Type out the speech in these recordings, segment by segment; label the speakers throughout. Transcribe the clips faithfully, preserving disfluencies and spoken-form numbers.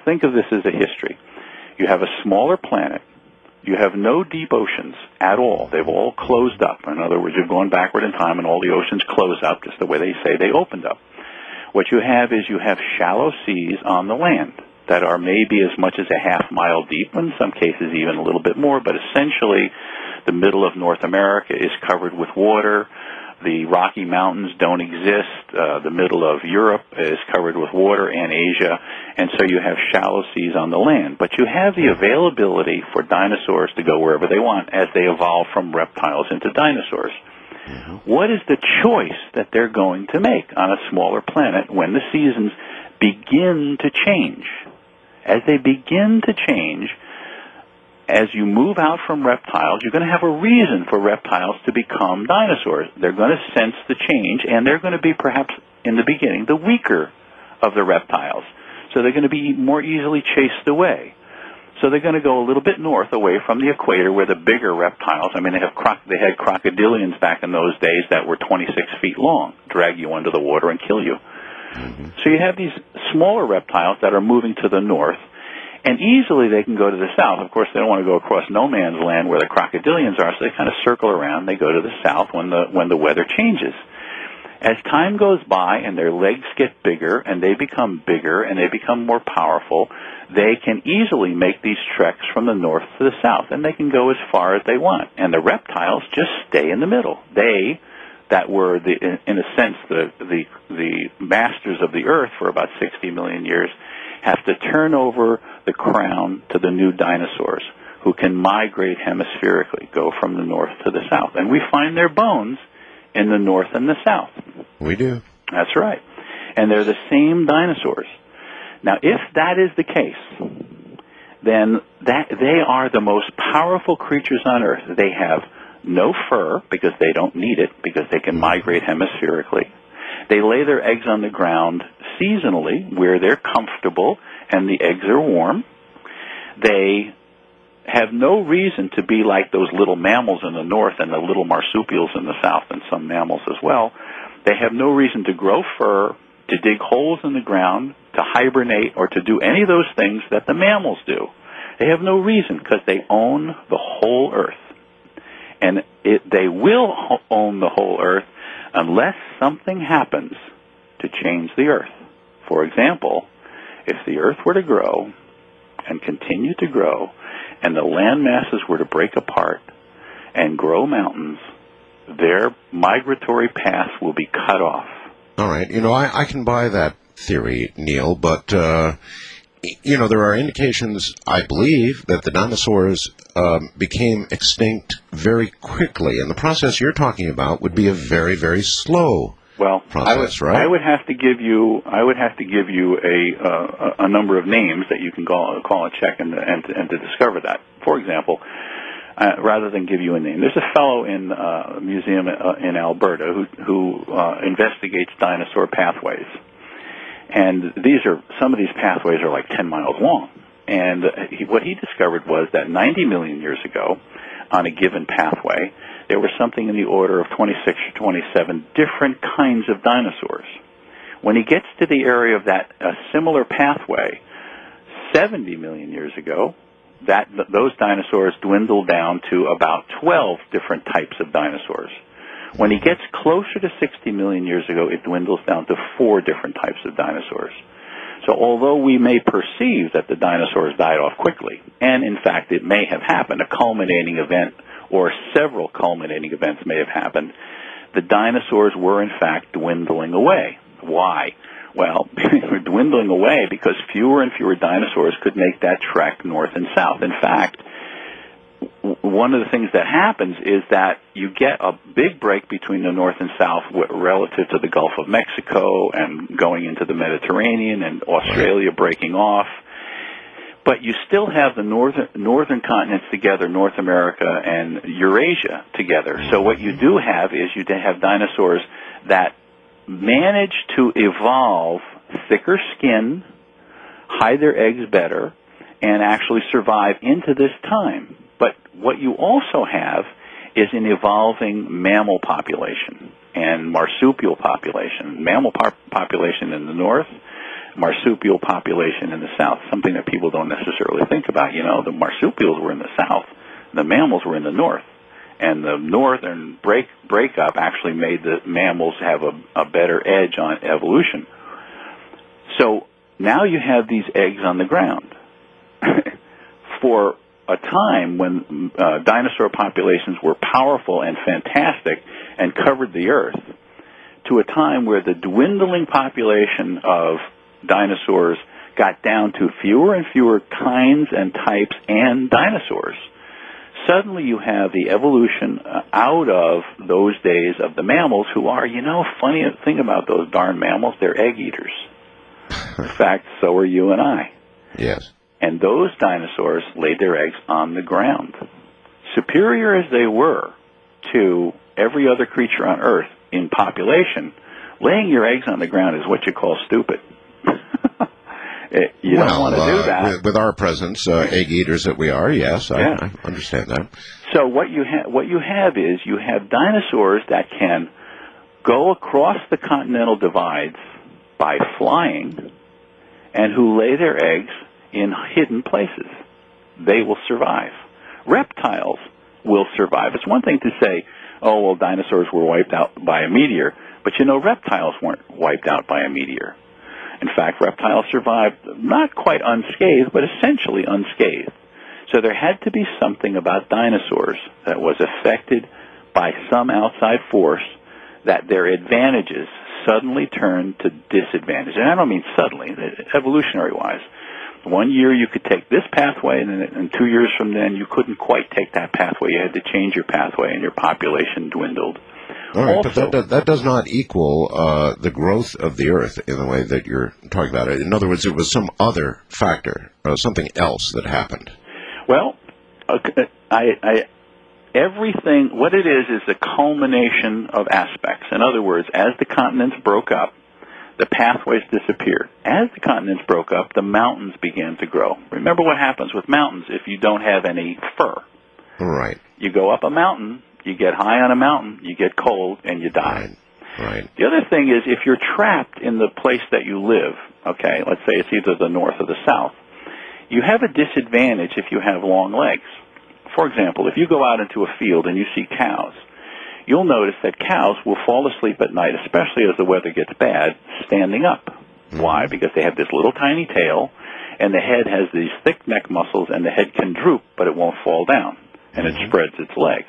Speaker 1: think of this as a history. You have a smaller planet. You have no deep oceans at all. They've all closed up. In other words, you've gone backward in time and all the oceans close up just the way they say they opened up. What you have is you have shallow seas on the land that are maybe as much as a half mile deep, in some cases even a little bit more, but essentially the middle of North America is covered with water. The Rocky Mountains don't exist. Uh, the middle of Europe is covered with water, and Asia. And so you have shallow seas on the land. But you have the availability for dinosaurs to go wherever they want as they evolve from reptiles into dinosaurs. Mm-hmm. What is the choice that they're going to make on a smaller planet when the seasons begin to change? As they begin to change, as you move out from reptiles, you're going to have a reason for reptiles to become dinosaurs. They're going to sense the change, and they're going to be perhaps, in the beginning, the weaker of the reptiles. So they're going to be more easily chased away. So they're going to go a little bit north, away from the equator, where the bigger reptiles, I mean, they have croc- they had crocodilians back in those days that were twenty-six feet long, drag you under the water and kill you. Mm-hmm. So you have these smaller reptiles that are moving to the north, and easily they can go to the south. Of course, they don't want to go across no man's land where the crocodilians are, so they kind of circle around. They go to the south when the when the weather changes. As time goes by and their legs get bigger and they become bigger and they become more powerful, they can easily make these treks from the north to the south, and they can go as far as they want. And the reptiles just stay in the middle. They, that were, the, in, in a sense, the, the, the masters of the earth for about sixty million years, have to turn over the crown to the new dinosaurs who can migrate hemispherically, go from the north to the south. And we find their bones in the north and the south.
Speaker 2: We do.
Speaker 1: That's right. And they're the same dinosaurs. Now, if that is the case, then that they are the most powerful creatures on Earth. They have no fur because they don't need it, because they can migrate hemispherically. They lay their eggs on the ground seasonally where they're comfortable and the eggs are warm. They have no reason to be like those little mammals in the north and the little marsupials in the south, and some mammals as well. They have no reason to grow fur, to dig holes in the ground, to hibernate, or to do any of those things that the mammals do. They have no reason because they own the whole earth. And it, they will own the whole earth unless something happens to change the earth. For example, if the earth were to grow and continue to grow, and the land masses were to break apart and grow mountains, their migratory paths will be cut off.
Speaker 2: All right. You know, I, I can buy that theory, Neil, but, uh, you know, there are indications, I believe, that the dinosaurs um, became extinct very quickly, and the process you're talking about would be a very, very slow
Speaker 1: well,
Speaker 2: process,
Speaker 1: I would,
Speaker 2: right?
Speaker 1: I would have to give you, I would have to give you a uh, a number of names that you can call, call and check and, and, and to discover that. For example, uh, rather than give you a name, there's a fellow in uh, a museum uh, in Alberta who who uh, investigates dinosaur pathways, and these are some of these pathways are like ten miles long. And he, what he discovered was that ninety million years ago, on a given pathway, there was something in the order of twenty-six or twenty-seven different kinds of dinosaurs. When he gets to the area of that uh, similar pathway, seventy million years ago, that th- those dinosaurs dwindled down to about twelve different types of dinosaurs. When he gets closer to sixty million years ago, it dwindles down to four different types of dinosaurs. So although we may perceive that the dinosaurs died off quickly, and in fact it may have happened, a culminating event or several culminating events may have happened, the dinosaurs were in fact dwindling away. Why? Well, they were dwindling away because fewer and fewer dinosaurs could make that trek north and south. In fact, one of the things that happens is that you get a big break between the north and south relative to the Gulf of Mexico and going into the Mediterranean and Australia breaking off. But you still have the northern, northern continents together, North America and Eurasia together. So what you do have is you have dinosaurs that manage to evolve thicker skin, hide their eggs better, and actually survive into this time. But what you also have is an evolving mammal population and marsupial population. Mammal par- population in the north, marsupial population in the south, something that people don't necessarily think about. You know, the marsupials were in the south, the mammals were in the north, and the northern break breakup actually made the mammals have a, a better edge on evolution. So now you have these eggs on the ground. For a time when uh, dinosaur populations were powerful and fantastic and covered the earth, to a time where the dwindling population of dinosaurs got down to fewer and fewer kinds and types and dinosaurs. Suddenly you have the evolution uh, out of those days of the mammals, who are, you know, funny thing about those darn mammals, they're egg eaters. In fact, so are you and I.
Speaker 2: Yes.
Speaker 1: And those dinosaurs laid their eggs on the ground. Superior as they were to every other creature on Earth in population, laying your eggs on the ground is what you call stupid. You
Speaker 2: well,
Speaker 1: don't want to
Speaker 2: uh,
Speaker 1: do that.
Speaker 2: With, with our presence, uh, egg eaters that we are, yes, I,
Speaker 1: yeah.
Speaker 2: I understand that.
Speaker 1: So what you ha- what you have is you have dinosaurs that can go across the continental divides by flying, and who lay their eggs in hidden places. They will survive. Reptiles will survive. It's one thing to say, oh, well, dinosaurs were wiped out by a meteor, but you know, reptiles weren't wiped out by a meteor. In fact, reptiles survived not quite unscathed, but essentially unscathed. So there had to be something about dinosaurs that was affected by some outside force that their advantages suddenly turned to disadvantages. And I don't mean suddenly, evolutionary-wise. One year you could take this pathway, and then and two years from then you couldn't quite take that pathway. You had to change your pathway, and your population dwindled.
Speaker 2: All right,
Speaker 1: also,
Speaker 2: but that, that does not equal uh, the growth of the Earth in the way that you're talking about it. In other words, it was some other factor, uh, something else that happened.
Speaker 1: Well, uh, I, I, everything, what it is, is the culmination of aspects. In other words, as the continents broke up, the pathways disappeared. As the continents broke up, the mountains began to grow. Remember what happens with mountains if you don't have any fur.
Speaker 2: Right.
Speaker 1: You go up a mountain, you get high on a mountain, you get cold, and you die.
Speaker 2: Right. Right.
Speaker 1: The other thing is, if you're trapped in the place that you live, okay, let's say it's either the north or the south, you have a disadvantage if you have long legs. For example, if you go out into a field and you see cows, you'll notice that cows will fall asleep at night, especially as the weather gets bad, standing up. Mm-hmm. Why? Because they have this little tiny tail, and the head has these thick neck muscles, and the head can droop, but it won't fall down, and mm-hmm. it spreads its legs.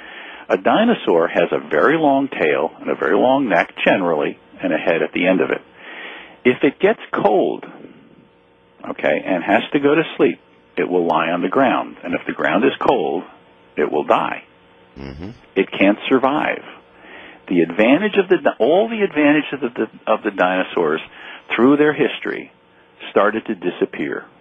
Speaker 1: A dinosaur has a very long tail and a very long neck, generally, and a head at the end of it. If it gets cold, okay, and has to go to sleep, it will lie on the ground. And if the ground is cold, it will die. Mm-hmm. It can't survive. The advantage of the all the advantages of the of the dinosaurs through their history started to disappear.